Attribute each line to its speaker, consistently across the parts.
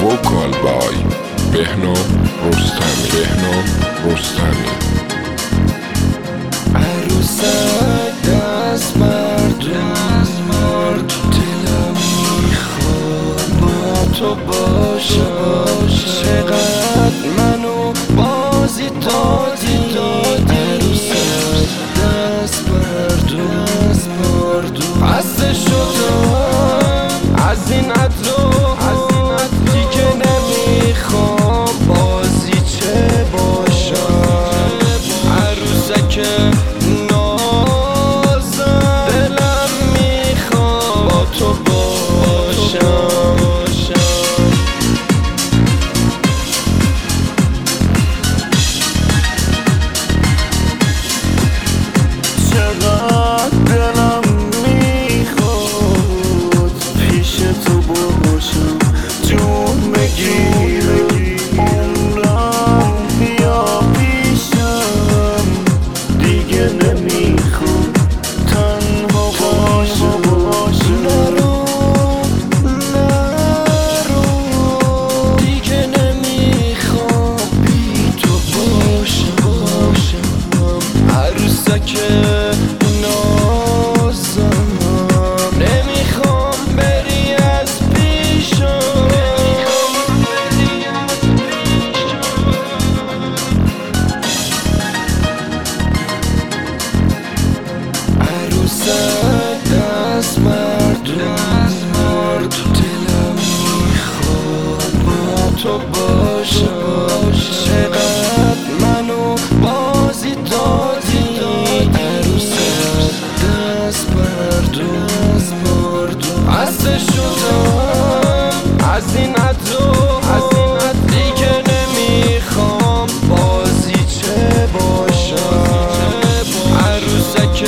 Speaker 1: vocal by بهنام رستمی.
Speaker 2: عروسک دست مرد دلم میخواد با تو باشم، چقدر منو بازی دادی. عروسک دست مرد خسته شدم از این عطر دیگه نمیخوام بازی چه باشم. عروسک نازم دلم میخواد با تو باشم.
Speaker 3: چقدر دلم میخواد پیش تو باشم، جون بگیری عمرم بیا پیشم، دیگه نمیخوام تنها باشم. نرو دیگه نمیخوام بی تو باشم. عروسک دست مرد دلم میخواد با تو باشم، چقدر منو بازی دادی. عروسک دست مرد خسته شدم از این عطر دیگه نمیخوام بازی چه باشم. عروسک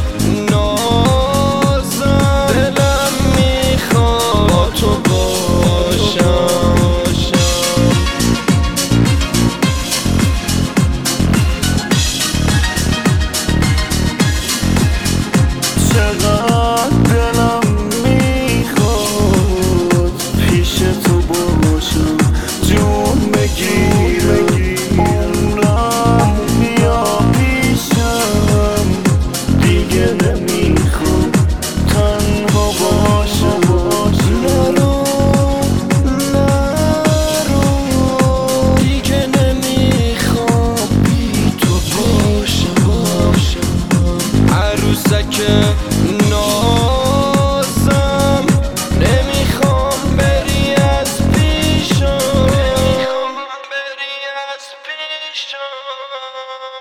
Speaker 3: نازم نمیخوام بری از پیشم.